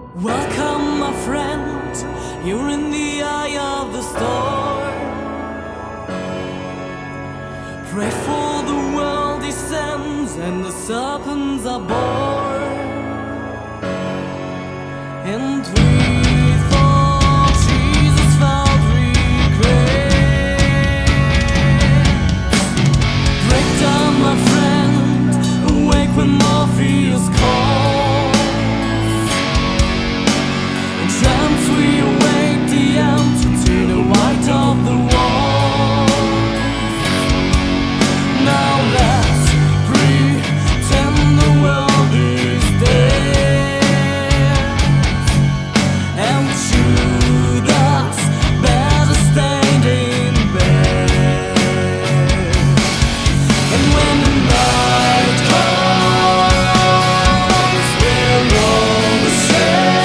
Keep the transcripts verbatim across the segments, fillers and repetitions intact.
Welcome, my friend, you're in the eye of the storm. Pray for the world descends and the serpents are born. And we thought Jesus felt regret. Break down, my friend, awake when Morpheus calls. Trance, we await the answer to the white of the wall. Now let's pretend the world is dead and shoot us better stayed in bed. And when the night comes, we're all the same.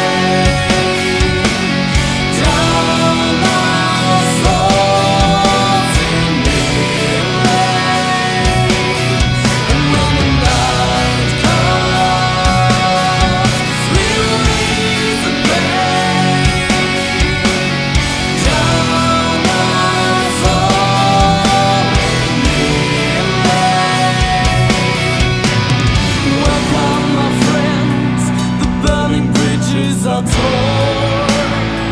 Are torn.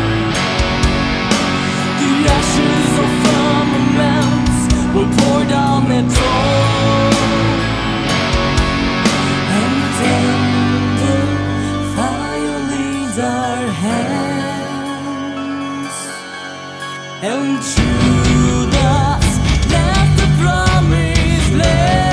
The ashes of firmaments will pour down their door. And then the fire leads our hands, and Judas left the promised land.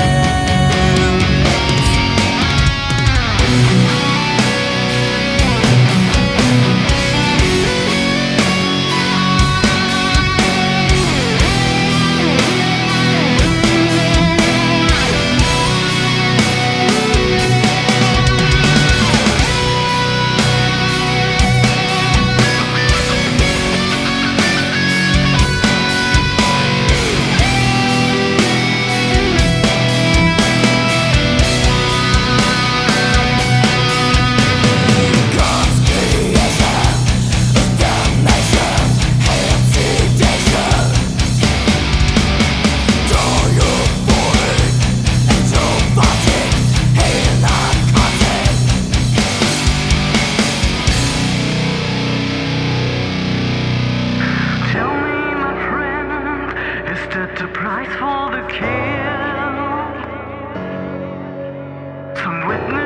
The price for the kill. Some witness.